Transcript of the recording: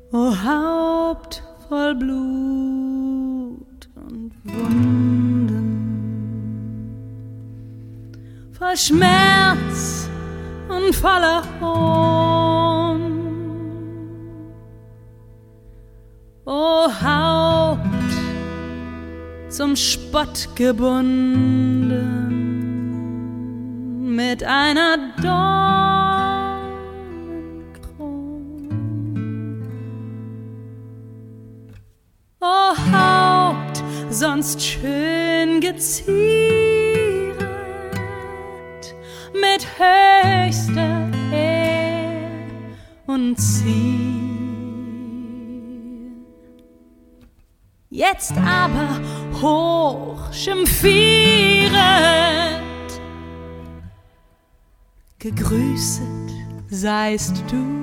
O Haupt voll Blut und Wunden, voll Schmerz und voller Hohn. O Haupt zum Spott gebunden mit einer Dornenkrone. O Haupt sonst schön gezieret mit höchster Ehr und Zier. Jetzt aber hoch schimpfieret, gegrüßet seist du